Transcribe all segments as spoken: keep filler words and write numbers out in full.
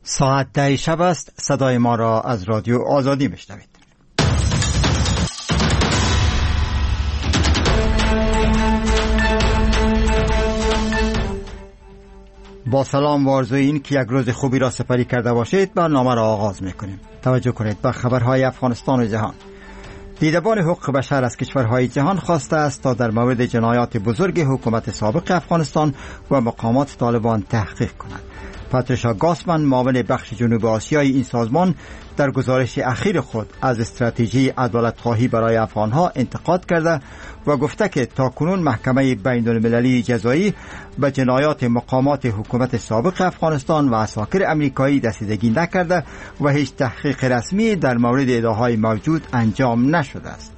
ساعت ده شب است. صدای ما را از رادیو آزادی میشنوید. با سلام و آرزوی این که یک روز خوبی را سپری کرده باشید برنامه را آغاز میکنیم. توجه کنید به خبرهای افغانستان و جهان. دیدبان حقوق بشر از کشورهای جهان خواسته است تا در مورد جنایات بزرگ حکومت سابق افغانستان و مقامات طالبان تحقیق کنند. پاتریشا گاسمن، معاون بخش جنوب آسیایی این سازمان، در گزارش اخیر خود از استراتژی عدالت‌خواهی برای افغانها انتقاد کرده و گفته که تاکنون محکمه بین المللی جزایی به جنایات مقامات حکومت سابق افغانستان و عساکر امریکایی رسیدگی نکرده و هیچ تحقیق رسمی در مورد ادعاهای موجود انجام نشده است.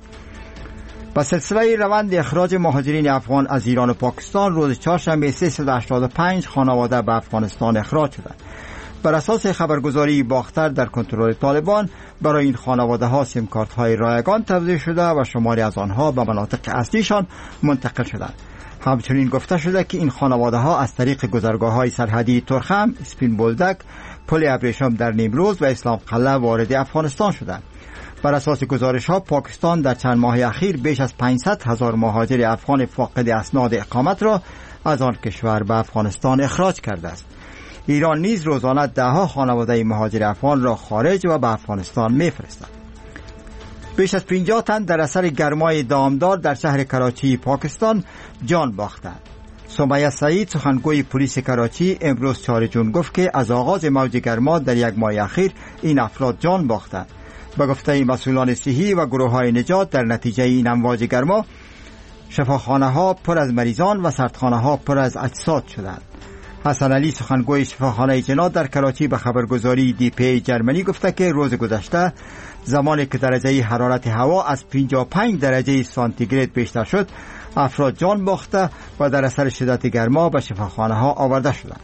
با سلسله روند اخراج مهاجرین افغان از ایران و پاکستان، روز چهارشنبه سیصد و هشتاد و پنج خانواده به افغانستان اخراج شدند. بر اساس خبرگزاری باختر، در کنترل طالبان برای این خانواده ها سیم کارت های رایگان توزیع شده و شماری از آنها به مناطق اصلیشان منتقل شدند. همچنین گفته شده که این خانواده ها از طریق گذرگاه های سرحدی ترخم، اسپین بولدک، پل ابریشم در نیمروز و اسلام قلعه وارد افغانستان شدند. بر اساس گزارش ها، پاکستان در چند ماه اخیر بیش از پانصد هزار مهاجر افغان فاقد اسناد اقامت را از آن کشور به افغانستان اخراج کرده است. ایران نیز روزانه دهها خانواده مهاجر افغان را خارج و به افغانستان می‌فرستد. بیش از پنجاه تن در اثر گرمای دامدار در شهر کراچی پاکستان جان باختند. سمیه سعید، سخنگوی پلیس کراچی، امروز چهارم جون گفت که از آغاز موج گرما در یک ماه اخیر این افراد جان باختند. به گفته مسئولان صحی و گروه‌های نجات، در نتیجه این امواج گرما شفاخانه‌ها پر از مریضان و سردخانه‌ها پر از اجساد شدند. حسن علی، سخنگوی شفاخانه جنات در کراچی، به خبرگزاری دی پی جرمنی گفته که روز گذشته زمانی که درجه حرارت هوا از پنجاه و پنج درجه سانتیگراد بیشتر شد، افراد جان باخته و در اثر شدت گرما به شفاخانه‌ها آورده شدند.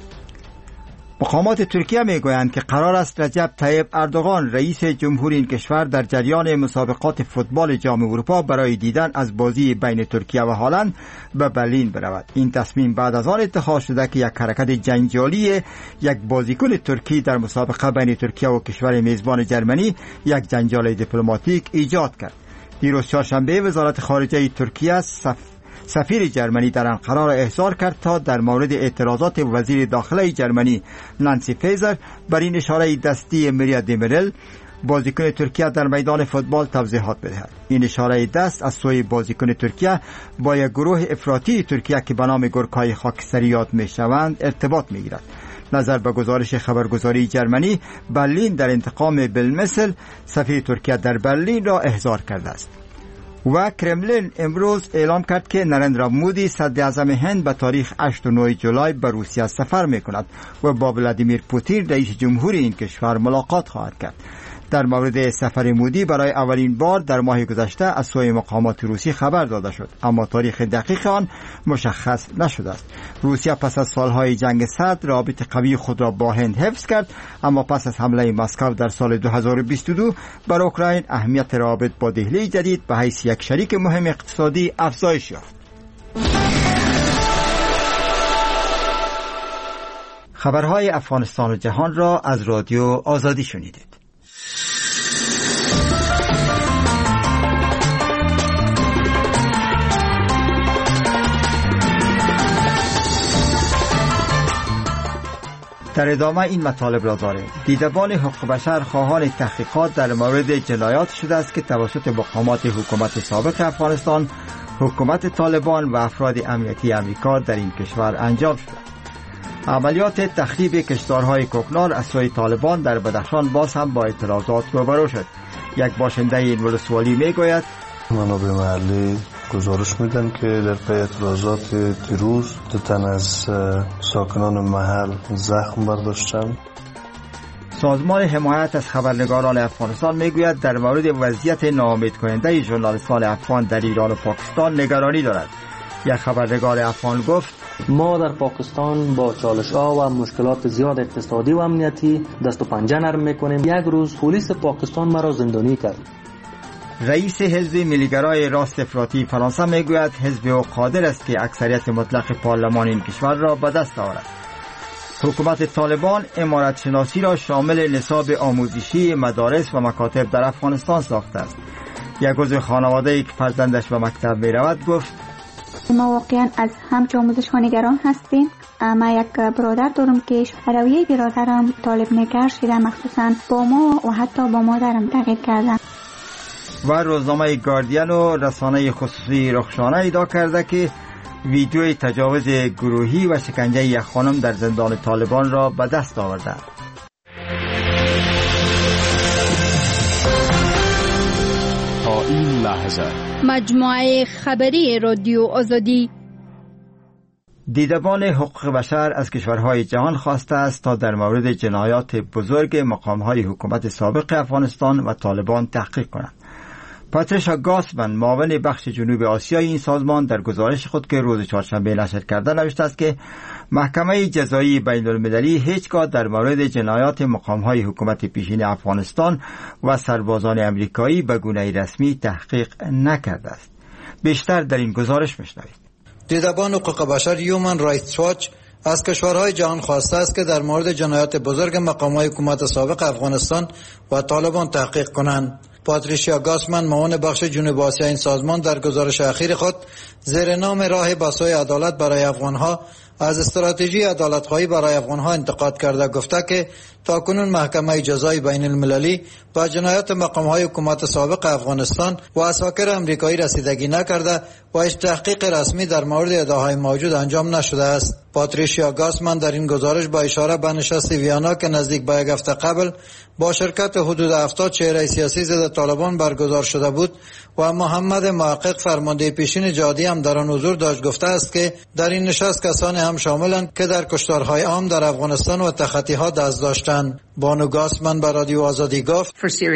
مقامات ترکیه میگویند که قرار است رجب طیب اردوغان، رئیس جمهور این کشور، در جریان مسابقات فوتبال جام اروپا برای دیدن از بازی بین ترکیه و هلند به برلین برود. این تصمیم بعد از آن اتخاذ شده که یک حرکت جنجالی یک بازیکن ترکی در مسابقه بین ترکیه و کشور میزبان جرمنی یک جنجال دیپلماتیک ایجاد کرد. دیروز چهارشنبه وزارت خارجه ترکیه صف سفیر جرمنی در انقره را احضار کرد تا در مورد اعتراضات وزیر داخله جرمنی نانسی فیزر بر این اشاره دستی مریا دیمیرل، بازیکن ترکیه، در میدان فوتبال توضیحات بدهد. این اشاره دست از سوی بازیکن ترکیه با یک گروه افراطی ترکیه که به نام گورکای خاکستری یاد میشوند ارتباط میگیرد. نظر به گزارش خبرگزاری جرمنی، برلین در انتقام بالمثل سفیر ترکیه در برلین را احضار کرده است. و کرملین امروز اعلام کرد که نریندرا مودی، صدر اعظم هند، به تاریخ هشت و نه جولای به روسیه سفر میکند و با ولادیمیر پوتین، رئیس جمهوری این کشور، ملاقات خواهد کرد. در مورد سفر مودی برای اولین بار در ماه گذشته از سوی مقامات روسی خبر داده شد، اما تاریخ دقیق آن مشخص نشده است. روسیه پس از سالهای جنگ سرد رابطه قوی خود را با هند حفظ کرد، اما پس از حمله مسکو در سال دو هزار و بیست و دو بر اوکراین، اهمیت روابط با دهلی جدید به حیث یک شریک مهم اقتصادی افزایش یافت. خبرهای افغانستان و جهان را از رادیو آزادی شنیدید. در ادامه این مطالب را داریم. دیدبان حقوق بشر خواهان تحقیقات در مورد جنایات شده است که توسط مقامات حکومت سابق افغانستان، حکومت طالبان و افراد امنیتی امریکا در این کشور انجام شده. عملیات تخریب کشتارهای کوکنار از سوی طالبان در بدخشان باز هم با اعتراضات روبرو شد. یک باشنده این ولسوالی میگوید منابع محلی گزارش میدن که در پی اعتراضات دیروز دو تن از ساکنان محل زخم برداشتند. سازمان حمایت از خبرنگاران افغانستان میگوید در مورد وضعیت ناامید کننده ژورنالیستان افغان در ایران و پاکستان نگرانی دارد. یک خبرنگار افغان گفت ما در پاکستان با چالش‌ها و مشکلات زیاد اقتصادی و امنیتی دست و پنجه نرم میکنیم. یک روز پلیس پاکستان مرا زندانی کرد. رئیس حزب ملیگرای راست افراطی فرانسه میگوید حزب او قادر است که اکثریت مطلق پارلمان این کشور را به دست آورد. حکومت طالبان عمارت شناسی را شامل نصاب آموزشی مدارس و مکاتب در افغانستان ساخته است. یک عضو خانواده که فرزندش به مکتب می رود گفت: ما واقعا از همچه آموزش ها نگران هستیم. ما یک برادر دارم که رویه برادرم طالب نگر شده، مخصوصا با ما و حتی با مادرم تغییر کردن. و روزنامه گاردین و رسانه خصوصی رخشانه ادعا کرده که ویدیوی تجاوز گروهی و شکنجه یک خانم در زندان طالبان را به دست آورده. تا این لحظه مجموعه خبری رادیو آزادی. دیدبان حقوق بشر از کشورهای جهان خواسته است تا در مورد جنایات بزرگ مقام‌های حکومت سابق افغانستان و طالبان تحقیق کنند. پاتریشا گاسمن، معاون بخش جنوب آسیای این سازمان، در گزارش خود که روز چهارشنبه نشر کرده نوشته است که محکمه جزایی بین المللی هیچگاه در مورد جنایات مقام‌های حکومت پیشین افغانستان و سربازان امریکایی به گونه رسمی تحقیق نکرده است. بیشتر در این گزارش می‌شنوید. دیدبان حقوق بشر هیومن رایتس واچ از کشورهای جهان خواسته است که در مورد جنایات بزرگ مقام‌های حکومت سابق افغانستان و طالبان تحقیق کنند. پاتریشیا گاسمن، معاون بخش جنوب آسیا این سازمان، در گزارش اخیر خود زیر نام راه به سوی عدالت برای افغانها از استراتژی عدالت‌خواهی برای افغانها انتقاد کرده، گفته که تاکنون محکمه جزایی بین المللی با جنایات مقام‌های حکومت سابق افغانستان و اساکر امریکایی رسیدگی نکرده و هیچ تحقیق رسمی در مورد ادعاهای موجود انجام نشده است. پاتریشیا گاسمن در این گزارش با اشاره به نشست ویانا که نزدیک به یک هفته قبل با شرکت حدود هفتاد چهره سیاسی ضد طالبان برگزار شده بود و محمد محقق، فرمانده پیشین جهادی، هم در آن حضور داشت، گفته است که در این نشست کسانی هم شاملند که در کشتارهای عام در افغانستان و تخطی‌ها دست داشتند. بانو گاسمن به رادیو آزادی گفت: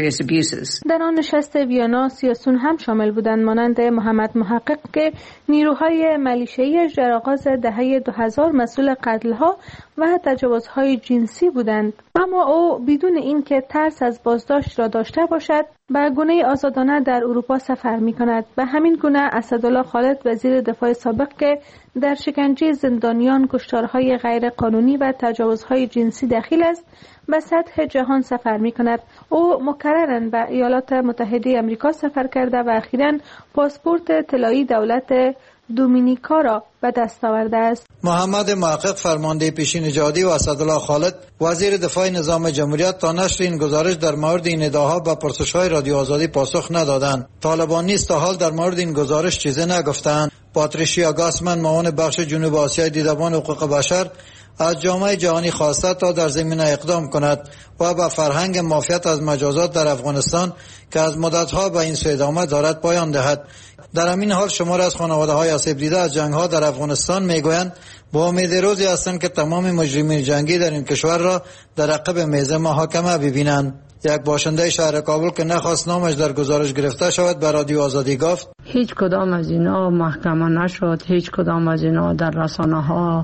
در آن نشست ویانا سیاسیون هم شامل بودند، مانند محمد محقق که نیروهای ملیشه‌ای در آغاز دهه دو هزار مسئول قتل‌ها و تجاوزهای جنسی بودند، اما او بدون اینکه ترس از بازداشت را داشته باشد به گونه آزادانه در اروپا سفر می‌کند. به همین گونه اسدالله خالد، وزیر دفاع سابق که در شکنجه زندانیان، کشتارهای غیر قانونی و تجاوزهای جنسی دخیل است، به سطح جهان سفر می‌کند. او مکرراً به ایالات متحده آمریکا سفر کرده و اخیراً پاسپورت طلایی دولت دومینیکا را به دست آورده است. محمد محقق، فرمانده پیشین جهادی، و اسدالله خالد، وزیر دفاع نظام جمهوریت، تا نشر این گزارش در مورد این ادعاها به پرسش‌های رادیو آزادی پاسخ ندادند. طالبان نیز تا حال در مورد این گزارش چیزی نگفتند. پاتریشیا گاسمن، معاون بخش جنوب آسیای دیدبان حقوق بشر، از جامعه جهانی خواسته تا در زمینه اقدام کند و به فرهنگ معافیت از مجازات در افغانستان که از مدت‌ها به این سو ادامه دارد پایان دهد. در همین حال شمار از خانواده‌های آسیب دیده از جنگ‌ها در افغانستان میگویند با امید روزی هستند که تمام مجرمین جنگی در این کشور را در عقب میز محاکمه ببینند. یک باشنده شهر کابل که نخواست نامش در گزارش گرفته شود به رادیو آزادی گفت: هیچ کدام از اینا محکمه نشد، هیچ کدام از اینا در رسانه ها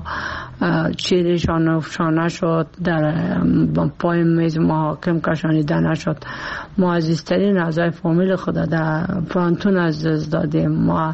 چیرشان افشا نشد، در پای میز محاکم کشانیده نشد. ما عزیزترین اعضای فامیل خود در پرانتون از دادیم. ما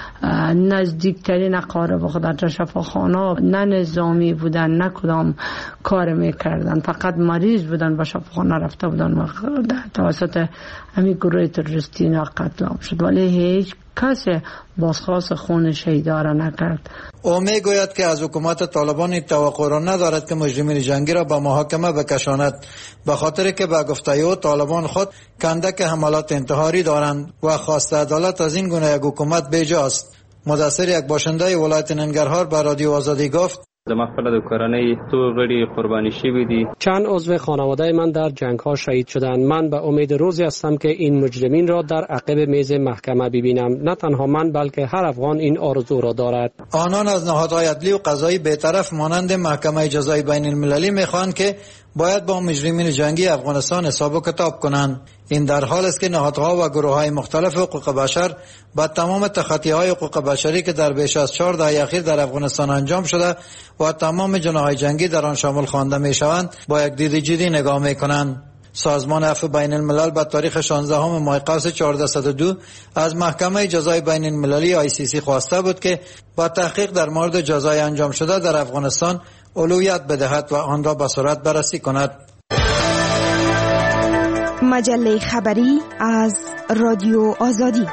نزدیکترین اقارب خود در شفاخانه نه نظامی بودن نه کدام کار میکردن، فقط مریض بودن و شفاخانه رفته بودن و توسط همین گروه تروریستی اینا قتل عام شد، ولی هیچ کسی بازخواست خون شهیدا را نکرد. او میگوید که از حکومت طالبان این توقع را ندارد که مجرمین جنگی را به محاکمه بکشاند، به خاطر که به گفته او طالبان خود کندک حملات انتحاری دارند و خواست عدالت از این گونه یک حکومت بیجاست. مدثر، یک باشنده ولایت ننگرهار، به رادیو آزادی گفت: ما خپل د کورنۍ ټول غړي قرباني شوي دي. چند عضو خانواده من در جنگ ها شهید شدند. من به امید روزی هستم که این مجرمین را در عقب میز محکمه ببینم. نه تنها من بلکه هر افغان این آرزو را دارد. آنان از نهادهای عدلی و قضایی بی‌طرف مانند محکمه جزایی بین المللی میخواهند که باید با مجرمین جنگی افغانستان حساب و کتاب کنند. این در حال است که نهادها و گروه‌های مختلف حقوق بشر با تمام تخطی‌های حقوق بشری که در بیش از چهار دهه اخیر در افغانستان انجام شده و تمام جناح‌های جنگی در آن شامل خوانده می‌شوند با یک دید جدی نگاه می‌کنند. سازمان عفو بین الملل به تاریخ شانزدهم ماه قوس چهاردهصد و دو از محکمه جزای بین المللی آی سی سی خواسته بود که با تحقیق در مورد جزای انجام شده در افغانستان اولویت بدهد و آن را به سرعت بررسی کند. مجله خبری از رادیو آزادی.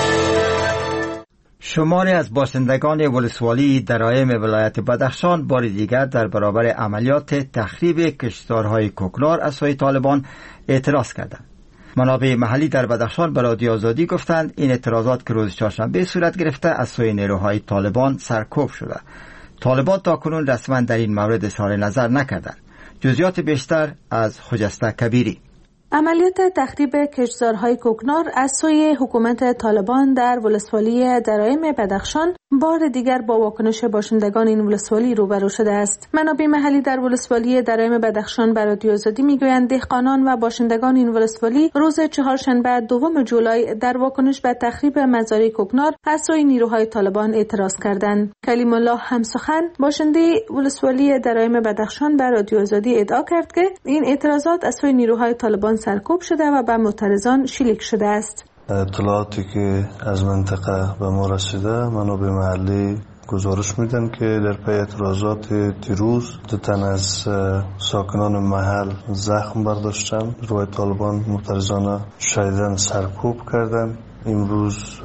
شماری از باشندگان ولسوالی درایم ولایت بدخشان بار دیگر در برابر عملیات تخریب کشتزارهای کوکنار از سوی طالبان اعتراض کردند. منابع محلی در بدخشان به رادیو آزادی گفتند این اعتراضات که روز چهارشنبه صورت گرفته از سوی نیروهای طالبان سرکوب شده. طالبان تاکنون رسما در این مورد اظهار نظر نکردند. جزئیات بیشتر از خجسته کبیری. عملیات تخریب کشتزارهای کوکنار از سوی حکومت طالبان در ولسوالی درایم بدخشان بار دیگر با واکنش باشندگان این ولسوالی روبرو شده است. منابع محلی در ولسوالی درایم بدخشان به رادیو آزادی میگویند دهقانان و باشندگان این ولسوالی روز چهارشنبه دوم جولای در واکنش به تخریب مزارع کوکنار از سوی نیروهای طالبان اعتراض کردند. کلیم الله همسخن باشنده ولسوالی درایم بدخشان به رادیو آزادی ادعا کرد که این اعتراضات از سوی نیروهای طالبان سرکوب شده و به معترضان شلیک شده است. اطلاعاتی که از منطقه به ما رسیده، منابع محلی گزارش میدن که در پی اعتراضات دیروز دو تن از ساکنان محل زخم برداشتن. روی طالبان معترضان شدیداً سرکوب کردن. امروز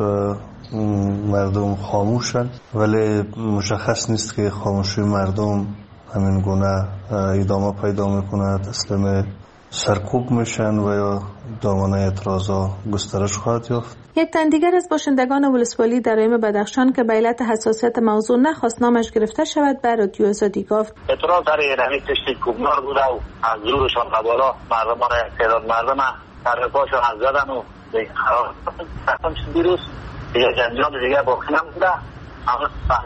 مردم خاموشن، ولی مشخص نیست که خاموشی مردم همین گونه ادامه پیدا میکنه، تسلیم سرکوب میشن و یا دامنه اعتراضا گسترش خواهد یافت. یک تن دیگر از باشندگان ولسوالی درایم بدخشان که به علت حساسیت موضوع نخواست نامش گرفته شود به رادیو آزادی گفت اعتراض در اینمی کشتی کوکنار بوده و از زورشان قبالا مردمان اعتراض مردم ترپاشان از زدن و خراب دیروز دیگه جنجال دیگه باقی نمونده، اما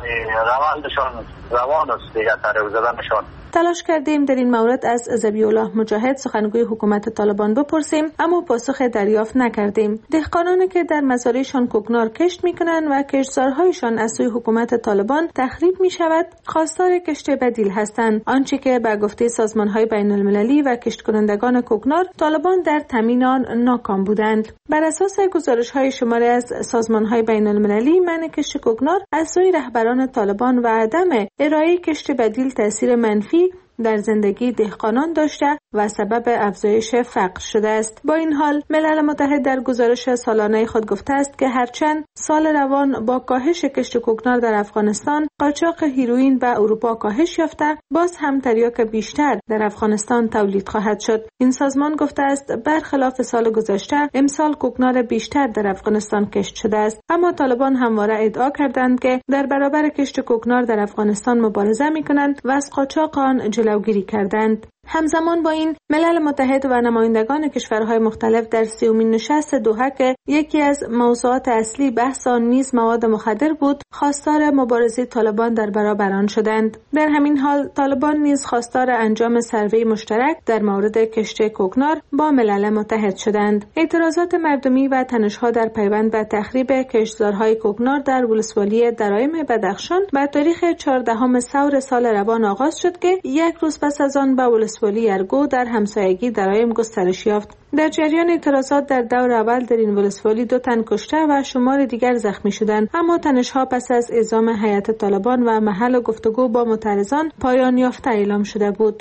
روانشان روان است دیگه ترپا زدنشان. تلاش کردیم در این مورد از ذبیح الله مجاهد سخنگوی حکومت طالبان بپرسیم، اما پاسخ دریافت نکردیم. دهقانانی که در مزارعشان کوکنار کشت میکنند و کشتزارهایشان از سوی حکومت طالبان تخریب میشود، خواستار کشت بدیل هستند. آنچه که به گفته سازمانهای بین المللی و کشت کنندگان کوکنار طالبان در تامین آن ناکام بودند. بر اساس گزارش‌های شماری از سازمانهای بین المللی، منع کشت کوکنار از سوی رهبران طالبان و عدم ارائه کشت بدیل تاثیر منفی در زندگی دهقانان داشته و سبب افزایش فقر شده است. با این حال ملل متحد در گزارش سالانه خود گفته است که هرچند سال روان با کاهش کشت کوکنار در افغانستان، قاچاق هیروئین به اروپا کاهش یافته، باز هم تریاک بیشتر در افغانستان تولید خواهد شد. این سازمان گفته است برخلاف سال گذشته امسال کوکنار بیشتر در افغانستان کشت شده است، اما طالبان همواره ادعا کردند که در برابر کشت کوکنار در افغانستان مبارزه می‌کنند و از قاچاق آن جلوگیری کردند. همزمان با این ملل متحد و نمایندگان کشورهای مختلف در سیومین نشست دوحه که یکی از موضوعات اصلی بحث آن نیز مواد مخدر بود، خواستار مبارزه طالبان در برابر آن شدند. در همین حال طالبان نیز خواستار انجام سروی مشترک در مورد کشت کوکنار با ملل متحد شدند. اعتراضات مردمی و تنش‌ها در پیوند به تخریب کشتزارهای کوکنار در ولسوالی درایم بدخشان به تاریخ چهاردهم ثور سال روان آغاز شد که یک روز پس از آن به ولسوالی ارگو در همسایگی درایم گسترش یافت. در جریان اعتراضات در دور اول در این ولسوالی دو تن کشته و شمار دیگر زخمی شدند، اما تنش‌ها پس از اعزام هیئت طالبان و محل گفتگو با معترضان پایان یافته اعلام شده بود.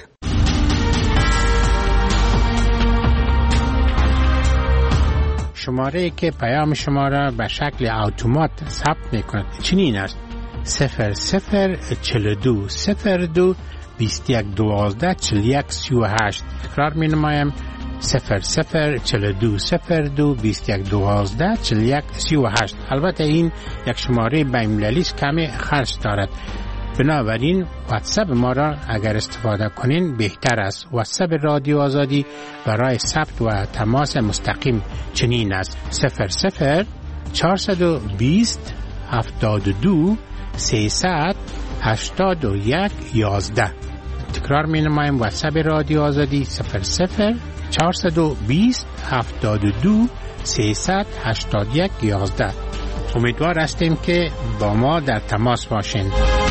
شماره که پیام شما را به شکل اتومات ثبت می‌کند چنین است: صفر صفر چهل و دو صفر دو بیست و یک دوازده چهل و یک سی و هشت. تکرار می نمایم: صفر صفر چهل و دو صفر دو بیست و یک دوازده چهل و یک سی و هشت. البته این یک شماره بین‌المللی است، کمی خرج دارد، بنابراین واتساپ ما را اگر استفاده کنین بهتر است. واتساپ رادیو آزادی برای ثبت و تماس مستقیم چنین است: صفر صفر چهارصد و بیست هفتاد و دو سیصد هشتاد و یک یازده. تکرار می نمایم: واتساپ رادیو آزادی صفر صفر چهارصد و بیست هفتاد و دو سیصد هشتاد و یک یازده. امیدوار هستیم که با ما در تماس باشین.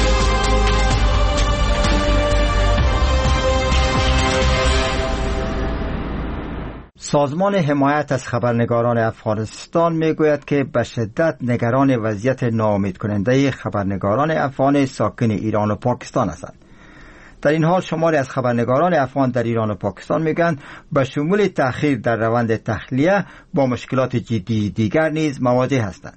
سازمان حمایت از خبرنگاران افغانستان میگوید که به شدت نگران وضعیت ناامید کننده خبرنگاران افغان ساکن ایران و پاکستان هستند. در این حال شماری از خبرنگاران افغان در ایران و پاکستان میگن به شمول تأخیر در روند تخلیه با مشکلات جدی دیگر نیز مواجه هستند.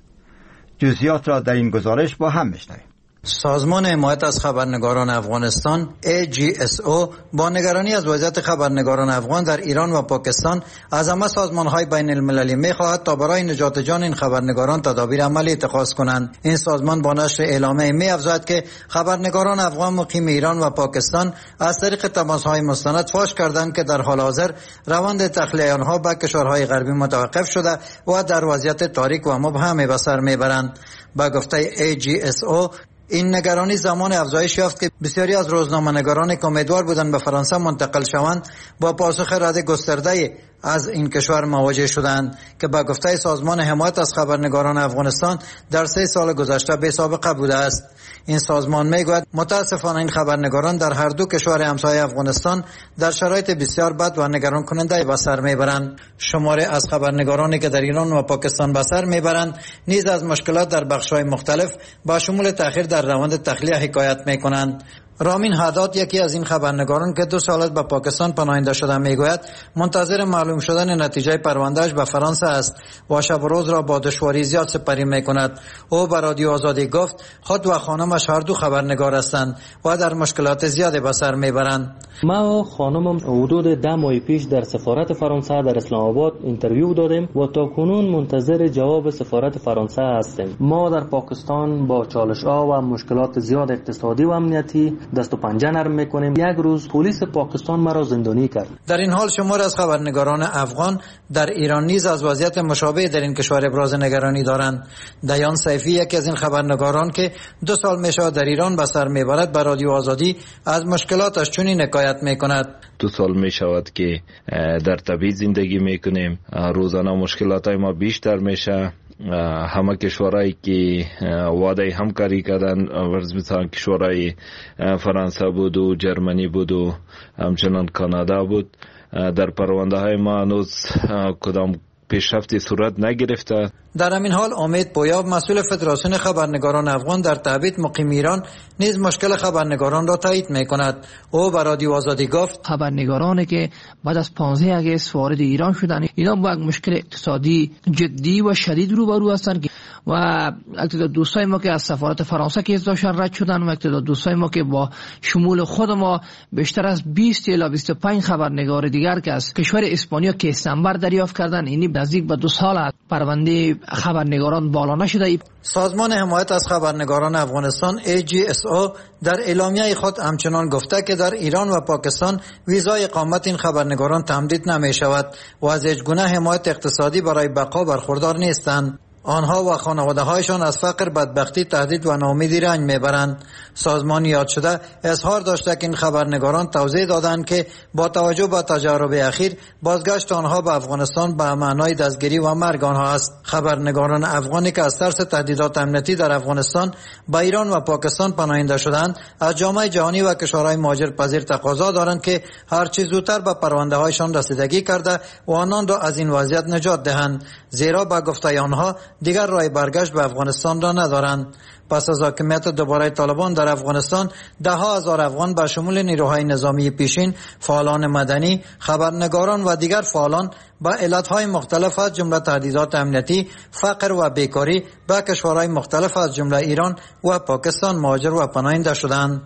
جزئیات را در این گزارش با هم میشنویم. سازمان حمایت از خبرنگاران افغانستان ای جی اس او با نگرانی از وضعیت خبرنگاران افغان در ایران و پاکستان از همه سازمان‌های بین المللی می‌خواهد تا برای نجات جان این خبرنگاران تدابیر عملی اتخاذ کنند. این سازمان با نشر اعلامیه می‌افزاید که خبرنگاران افغان مقیم ایران و پاکستان از طریق تماس‌های مستند فاش کردند که در حال حاضر روند تخلیه آنها به کشورهای غربی متوقف شده و در وضعیت تاریک و مبهم به سر می‌برند. با گفته ای جی اس او این نگرانی زمان افزایش یافت که بسیاری از روزنامه‌نگاران که امیدوار بودند به فرانسه منتقل شوند با پاسخ رد گسترده از این کشور مواجه شدند که با گفته سازمان حمایت از خبرنگاران افغانستان در سه سال گذشته بی سابقه بوده است. این سازمان میگوید متاسفانه این خبرنگاران در هر دو کشور همسایه افغانستان در شرایط بسیار بد و نگران کننده به سر میبرند. شماره از خبرنگارانی که در ایران و پاکستان به سر میبرند نیز از مشکلات در بخش‌های مختلف با شمول تأخیر در روند تخلیه حکایت میکنند. رامین حداد یکی از این خبرنگاران که دو سال به پاکستان پناهنده شده میگوید منتظر معلوم شدن نتیجه پروندهش به فرانسه است و شب و روز را با دشواری زیاد سپری میکند. او به رادیو آزادی گفت خود و خانمش هر دو خبرنگار هستند و در مشکلات زیادی به سر میبرند. ما و خانمم حدود ده ماه پیش در سفارت فرانسه در اسلام آباد اینترویو دادیم و تا کنون منتظر جواب سفارت فرانسه هستیم. ما در پاکستان با چالش‌ها و مشکلات زیاد اقتصادی و امنیتی دست و پنجه نرم میکنیم. یک روز پلیس پاکستان مرا زندانی کرد. در این حال شمار از خبرنگاران افغان در ایران نیز از وضعیت مشابه در این کشور ابراز نگرانی دارند. دیان سیفی یکی از این خبرنگاران که دو سال میشه در ایران به سر میبرد به رادیو آزادی از مشکلاتش چنین حکایت میکند. دو سال می شود که در تبعید زندگی میکنیم. روزانه مشکلات ما بیشتر میشه. همه کشورهایی که وعده همکاری کردن ورز مثلا کشورهای فرانسه بود و جرمنی بود و همچنان کانادا بود، در پرونده های ما هنوز کدام پیشرفتی صورت نگرفته. در همین حال امید پویاب مسئول فدراسیون خبرنگاران افغان در تبعید مقیم ایران نیز مشکل خبرنگاران را تایید میکند. او به رادیو آزادی گفت خبرنگارانی که بعد از پانزده اگست وارد ایران شدند اینا با مشکل اقتصادی جدی و شدید روبرو هستند و اکتدا دوستای ما که از سفارت فرانسه که داشتن رد شدن و اکتدا دوستای ما که با شمول خود ما بیشتر از بیست الی بیست و پنج خبرنگار دیگر که از کشور اسپانیا که استنبر دریافت کردن اینی نزدیک به دو سال پرونده خبرنگاران بالا نشده. سازمان حمایت از خبرنگاران افغانستان ای جی اس او در اعلامیه خود همچنان گفته که در ایران و پاکستان ویزای اقامت این خبرنگاران تمدید نمی شود و از هیچ گونه حمایت اقتصادی برای بقا برخوردار نیستند. آنها و خانواده هایشان از فقر، بدبختی، تهدید و ناامیدی رنج میبرند. سازمان یاد شده اظهار داشته که این خبرنگاران توضیح دادند که با توجه به تجارب اخیر بازگشت آنها به افغانستان به معنای دستگیری و مرگ آنها است. خبرنگاران افغانی که از ترس تهدیدات امنیتی در افغانستان به ایران و پاکستان پناهنده شدند از جامعه جهانی و کشورهای مهاجرپذیر تقاضا دارند که هر چه زودتر به پرونده هایشان رسیدگی کرده و آنان را از این وضعیت نجات دهند، زیرا با گفته آنها دیگر راه برگشت به افغانستان را ندارند. پس از حاکمیت دوباره طالبان در افغانستان ده ها هزار افغان به شمول نیروهای نظامی پیشین، فعالان مدنی، خبرنگاران و دیگر فعالان با علتهای مختلف از جمله تهدیدات امنیتی، فقر و بیکاری به کشورهای مختلف از جمله ایران و پاکستان مهاجر و پناهنده شدند.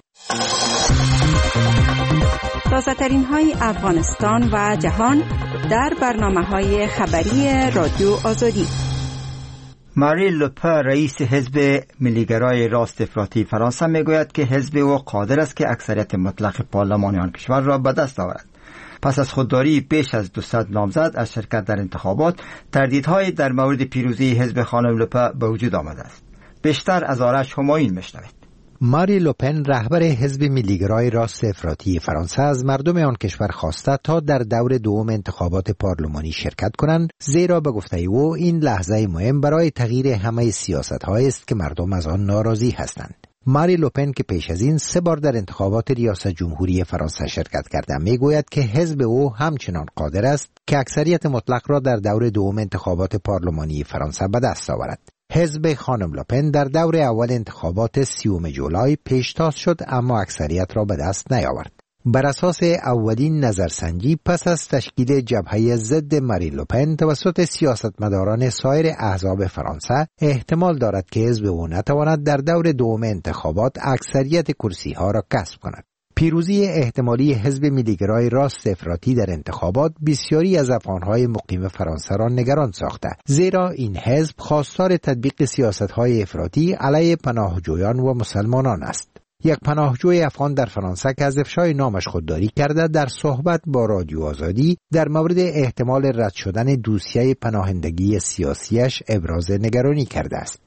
تازه‌ترین های افغانستان و جهان در برنامه‌های خبری رادیو آزادی. ماری لوپن رئیس حزب ملیگرای راست افراطی فرانسه میگوید که حزب او قادر است که اکثریت مطلق پارلمان آن کشور را به دست آورد. پس از خودداری بیش از دویست نامزد از شرکت در انتخابات، تردیدهای در مورد پیروزی حزب خانم لوپن به وجود آمده است. بیشتر از آرش همایون میشنوید. ماری لوپن رهبر حزب ملیگرای راست افراطی فرانسه از مردم آن کشور خواسته تا در دور دوم انتخابات پارلمانی شرکت کنند، زیرا به گفته او این لحظه مهم برای تغییر همه سیاست‌هایی است که مردم از آن ناراضی هستند. ماری لوپن که پیش از این سه بار در انتخابات ریاست جمهوری فرانسه شرکت کرده میگوید که حزب او همچنان قادر است که اکثریت مطلق را در دور دوم انتخابات پارلمانی فرانسه به دست آورد. حزب خانم لوپن در دور اول انتخابات سیوم جولای پیشتاز شد اما اکثریت را به دست نیاورد. بر اساس اولین نظرسنجی پس از تشکیل جبهه ضد ماری لوپن توسط سیاستمداران سایر احزاب فرانسه، احتمال دارد که حزب او نتواند در دور دوم انتخابات اکثریت کرسی ها را کسب کند. پیروزی احتمالی حزب ملیگرای راست افراطی در انتخابات بسیاری از افغانهای مقیم فرانسه را نگران ساخته، زیرا این حزب خواستار تطبیق سیاست‌های افراطی علیه پناهجویان و مسلمانان است. یک پناهجوی افغان در فرانسه که از افشای نامش خودداری کرده در صحبت با رادیو آزادی در مورد احتمال رد شدن دوسیه پناهندگی سیاسیش ابراز نگرانی کرده است.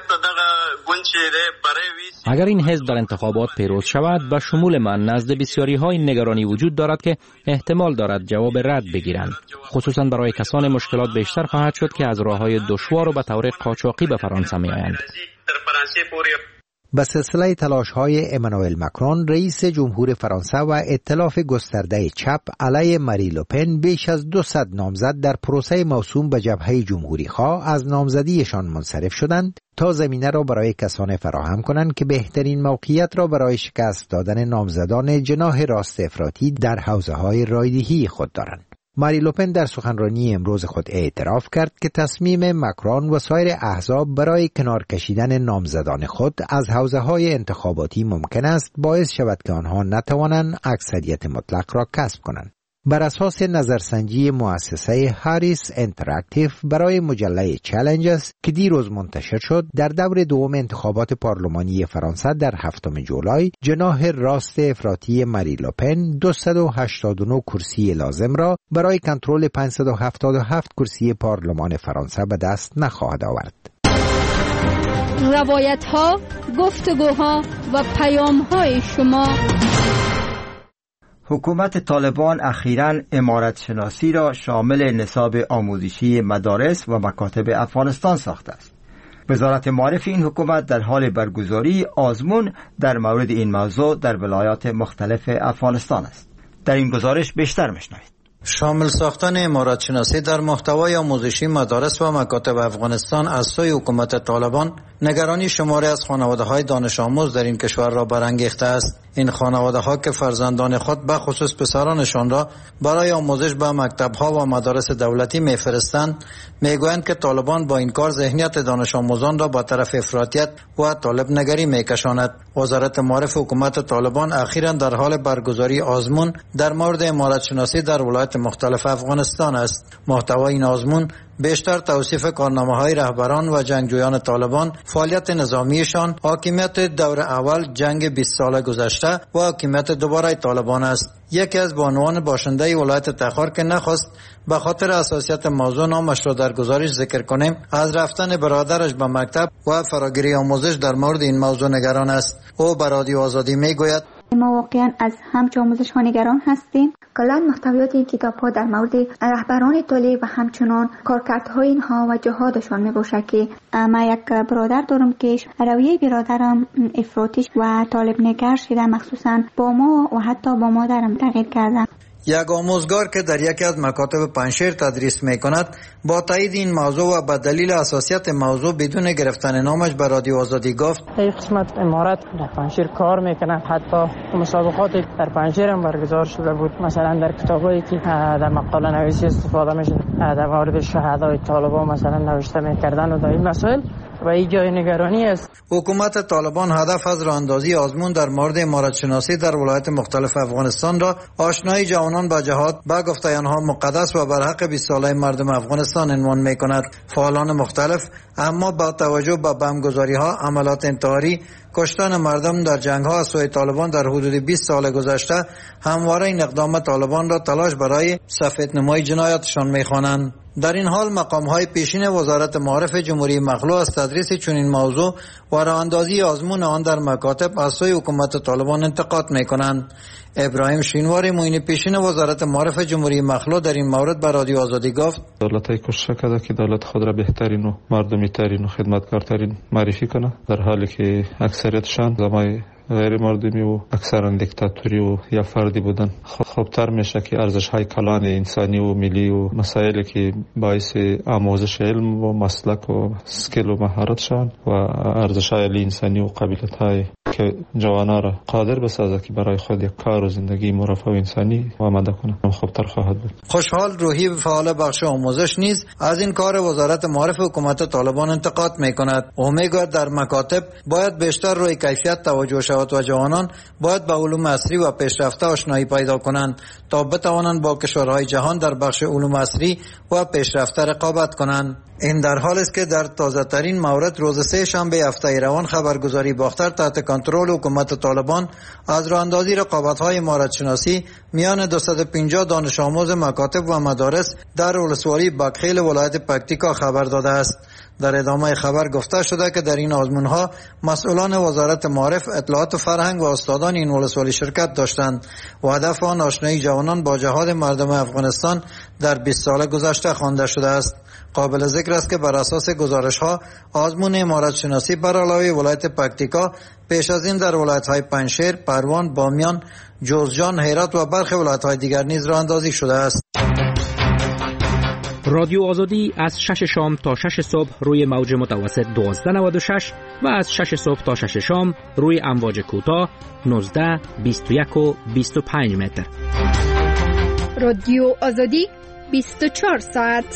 اگر این حزب در انتخابات پیروز شود، به شمول من نزد بسیاری های نگرانی وجود دارد که احتمال دارد جواب رد بگیرند، خصوصا برای کسان مشکلات بیشتر خواهد شد که از راههای دشوار و به طور قاچاقی به فرانسه می آیند. به سلسله تلاش‌های امانوئل مکرون رئیس جمهور فرانسه و ائتلاف گسترده چپ علیه ماری لوپن بیش از دویست نامزد در پروسه موسوم به جبهه جمهوری‌خواه از نامزدیشان منصرف شدند تا زمینه را برای کسانی فراهم کنند که بهترین موقعیت را برای شکست دادن نامزدان جناح راست افراطی در حوزه‌های رایدهی خود دارند. ماری لوپن در سخنرانی امروز خود اعتراف کرد که تصمیم مکرون و سایر احزاب برای کنار کشیدن نامزدان خود از حوزه‌های انتخاباتی ممکن است باعث شود که آنها نتوانند اکثریت مطلق را کسب کنند. بر اساس نظرسنجی مؤسسه هاریس اینتراکتیو برای مجله چالنجز که دیروز منتشر شد، در دور دوم انتخابات پارلمانی فرانسه در هفتم جولای جناح راست افراطی ماری لوپن دویست و هشتاد و نه کرسی لازم را برای کنترل پانصد و هفتاد و هفت کرسی پارلمان فرانسه به دست نخواهد آورد. روایت ها، گفتگوها و پیام های شما. حکومت طالبان اخیراً عمارت شناسی را شامل نصاب آموزشی مدارس و مکاتب افغانستان ساخته است. وزارت معارف این حکومت در حال برگزاری آزمون در مورد این موضوع در ولایات مختلف افغانستان است. در این گزارش بیشتر میشنوید. شامل ساختن عمارت شناسی در محتوای آموزشی مدارس و مکاتب افغانستان از سوی حکومت طالبان نگرانی شماری از خانواده‌های دانش آموز در این کشور را برانگیخته است. این خانواده‌ها که فرزندان خود به خصوص پسرانشان را برای آموزش به مکتب‌ها و مدارس دولتی می‌فرستند، می‌گویند که طالبان با این کار ذهنیت دانش آموزان را به طرف افراطیت و طالب نگری می‌کشاند. وزارت معارف حکومت طالبان اخیراً در حال برگزاری آزمون در مورد عمارت شناسی در ولایات مختلف افغانستان است. محتوای این آزمون بیشتر توصیف کارنامه‌های رهبران و جنگجویان طالبان، فعالیت نظامیشان، حاکمیت دور اول جنگ بیست ساله گذشته و حاکمیت دوباره طالبان است. یکی از بانوان باشنده ولایت تخار که نخواست به خاطر حساسیت موضوع نامش را در گزارش ذکر کنیم، از رفتن برادرش به مکتب و فراگیری آموزش در مورد این موضوع نگران است. او به رادیو آزادی میگوید: ما واقعا از همچه آموزش ها نگران هستیم. کلا محتویات این کتاب ها در مورد رهبران طالب و همچنان کارکردهای اینها و جهادشان می باشه که من یک برادر دارم که رویه برادرم افراطی و طالب نگر شده، مخصوصا با ما و حتی با مادرم تغییر کرده. یک آموزگار که در یکی از مکاتب پنجشیر تدریس می کند با تایید این موضوع و به دلیل حساسیت موضوع بدون گرفتن نامش به رادیو آزادی گفت: این قسمت امارت در پنجشیر کار میکنه، حتی مسابقات در پنجشیر هم برگزار شده بود. مثلا در کتابایی که در مقاله نویسی استفاده میشه در مورد شهدای طالبان مثلا نوشته میکردن و در این مسائل و این جای نگرانی است. حکومت طالبان هدف از راه اندازی آزمون در مورد عمارت شناسی در ولایات مختلف افغانستان را آشنایی جوانان با جهاد با گفته آنها مقدس و برحق بیست ساله مردم افغانستان عنوان میکند. فعالان مختلف اما با توجه به بمبگذاری ها، عملات انتحاری، کشتن مردم در جنگ ها از سوی طالبان در حدود بیست سال گذشته همواره این اقدام طالبان را تلاش برای سفید نمایی جنایاتشان میخوانند. در این حال مقام های پیشین وزارت معارف جمهوری مخلوع از تدریس چنین موضوع و راه اندازی آزمون آن در مکاتب از سوی حکومت طالبان انتقاد میکنند. ابراهیم شینواری معین پیشین وزارت معارف جمهوری مخلوع در این مورد به رادیو آزادی گفت: دولت‌های کوشش کرده که دولت خود را بهترین و مردمی ترین و خدمتکار ترین معرفی کنه، در حالی که اکثریتشان زمای غیر مردمی و اکثرا دیکتاتوری و یا فردی بودن. خوبتر میشه که ارزش های کلان انسانی و ملی و مسائلی که باعث آموزش علم و مسلک و سکیل و مهارت شون و ارزش های انسانی و قابلیت های که جوانان را قادر بسازه که برای خود یک کار و زندگی مرفه و انسانی آماده کنه، خوبتر خواهد بود. خوشحال روحی فعال بخش آموزش نیز از این کار وزارت معارف حکومت طالبان انتقاد میکند. او میگوید در مکاتب باید بیشتر روی کیفیت توجه شود و جوانان باید به علوم عصری و پیشرفته آشنایی پیدا کنند تا بتوانند با کشورهای جهان در بخش علوم عصری و پیشرفته رقابت کنند. این در حال است که در تازه ترین مورد روز سه شنبه هفته روان خبرگزاری باختر تحت کنترل حکومت طالبان از راه اندازی رقابت‌های مهارت‌شناسی میان دویست و پنجاه دانش آموز مکاتب و مدارس در ولسوالی بکخیل ولایت پکتیکا خبر داده است. در ادامه خبر گفته شده که در این آزمون‌ها مسئولان وزارت معارف، اطلاعات و فرهنگ و استادان این ولسوالی شرکت داشتند و هدف آن آشنایی جوانان با جهاد مردم افغانستان در بیست سال گذشته خوانده شده است. قابل ذکر است که بر اساس گزارش‌ها آزمون مهارت‌شناسی بر علاوه ولایت پکتیکا پیش از این در ولایت‌های پنجشیر، پروان، بامیان، جوزجان، هرات و برخی ولایت‌های دیگر نیز راه اندازی شده است. رادیو آزادی از شش شام تا شش صبح روی موج متوسط دوازده نود و شش و از شش صبح تا شش شام روی امواج کوتاه نوزده، بیست و یک و بیست و پنج متر. رادیو آزادی بیست و چهار ساعت.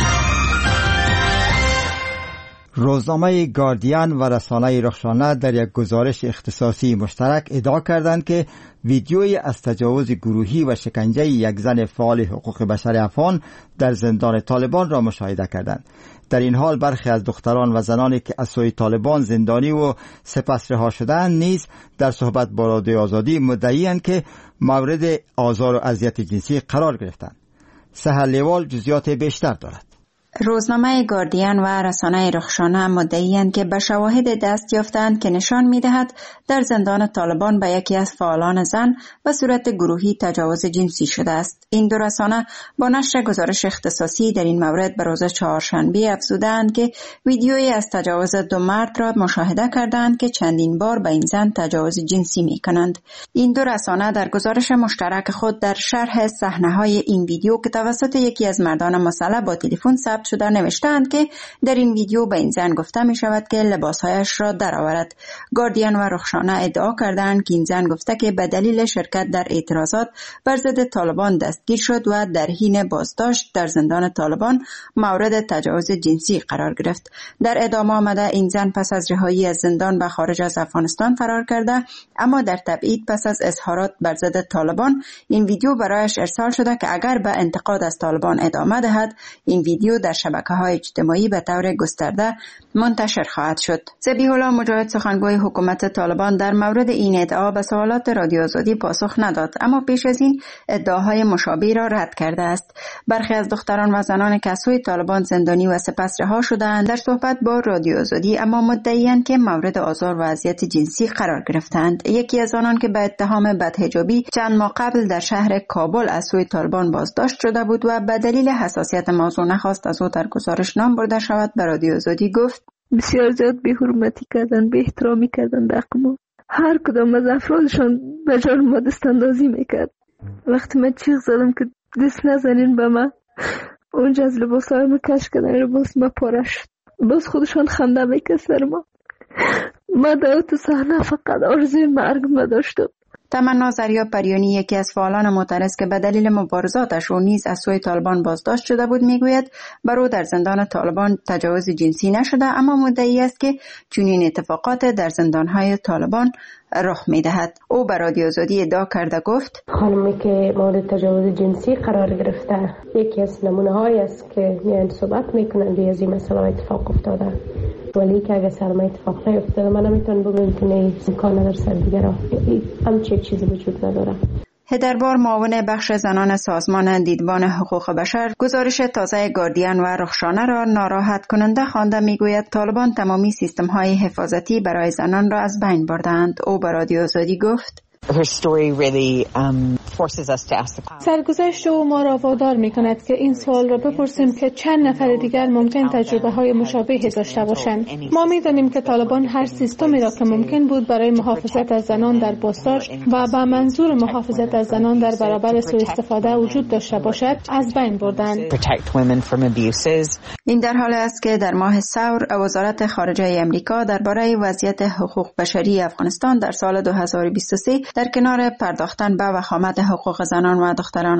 روزنامه گاردین و رسانه رخشانه در یک گزارش اختصاصی مشترک ادعا کردند که ویدیویی از تجاوز گروهی و شکنجه یک زن فعال حقوق بشر افغان در زندان طالبان را مشاهده کردند. در این حال برخی از دختران و زنانی که از سوی طالبان زندانی و سپس رها شدند نیز در صحبت با رادیو آزادی مدعی‌اند که مورد آزار و اذیت جنسی قرار گرفتند. سحر لیوال جزئیات بیشتر دارد. روزنامه گاردین و رسانه رخشانه مدعی‌اند که به شواهد دست یافتند که نشان می‌دهد در زندان طالبان به یکی از فعالان زن به صورت گروهی تجاوز جنسی شده است. این دو رسانه با نشر گزارش اختصاصی در این مورد به روز چهارشنبه افزودند که ویدیویی از تجاوز دو مرد را مشاهده کردند که چندین بار به این زن تجاوز جنسی می‌کنند. این دو رسانه در گزارش مشترک خود در شرح صحنه‌های این ویدیو که توسط یکی از مردان مسلح با تلفن ثبت شده نوشتند که در این ویدیو به این زن گفته می شود که لباسهایش را درآورد. گاردین و رخشانه ادعا کردند که این زن گفته که به دلیل شرکت در اعتراضات بر ضد طالبان دستگیر شد و در حین بازداشت در زندان طالبان مورد تجاوز جنسی قرار گرفت. در ادامه آمده این زن پس از رهایی از زندان به خارج از افغانستان فرار کرده، اما در تبعید پس از اظهارات بر ضد طالبان این ویدیو برایش ارسال شده که اگر به انتقاد از طالبان ادامه دهد این ویدیو در شبکه‌های اجتماعی به طور گسترده منتشر خواهد شد. ذبیح الله مجاهد سخنگوی حکومت طالبان در مورد این ادعا به سوالات رادیو آزادی پاسخ نداد، اما پیش از این ادعاهای مشابه را رد کرده است. برخی از دختران و زنان که از سوی طالبان زندانی و سپس رها شدند در صحبت با رادیو آزادی اما مدعی‌اند که مورد آزار و اذیت جنسی قرار گرفتند. یکی از آنان که به اتهام بدحجابی چند ماه قبل در شهر کابل از سوی طالبان بازداشت شده بود و به دلیل حساسیت موضوع نخواست از او در گزارش نام برده شود به رادیو آزادی گفت: بسیار زیاد بی حرمتی کردن، بی احترامی کردن در ما. هر کدام از افرادشان به جان ما دست اندازی میکرد. وقتی من چیغ زدم که دست نزنین به من، اونجا از لباس های ما کش کردن، لباس ما پاره شد. باز خودشان خنده میکرد سر ما. ما در تو صحنه فقط آرزوی مرگ ما داشتم. تمنا زریا پریانی یکی از فعالان معترض که به دلیل مبارزاتش او نیز از سوی طالبان بازداشت شده بود میگوید بر او در زندان طالبان تجاوز جنسی نشده، اما مدعی است که چنین اتفاقات در زندانهای طالبان رخ میدهد. او به رادیو آزادی ادعا کرده گفت: خانمی که مورد تجاوز جنسی قرار گرفته یکی از نمونه هایی است که میان صحبت میکنند به از این مسئله اتفاق افتاده، ولی که اگر سرما اتفاق نیفتاده من نمیتونم بگم که نه امکان در سر دیگر ها همچه چیزی وجود نداره. هدربار معاون بخش زنان سازمان دیدبان حقوق بشر گزارش تازه گاردین و رخشانه را ناراحت کننده خوانده میگوید طالبان تمامی سیستم های حفاظتی برای زنان را از بین بردند. او به رادیو آزادی گفت: سرگذشت او ما را وادار می کند که این سوال را بپرسیم که چند نفر دیگر ممکن تجربه های مشابهی داشته باشند. ما می دانیم که طالبان هر سیستمی را که ممکن بود برای محافظت از زنان در بازداشت و به منظور محافظت از زنان در برابر سوء استفاده وجود داشته باشد از بین بردند. این در حال است که در ماه ثور وزارت خارجه امریکا درباره وضعیت حقوق بشری افغانستان در سال دو هزار و بیست و سه در کنار پرداختن به وخامت حقوق زنان و دختران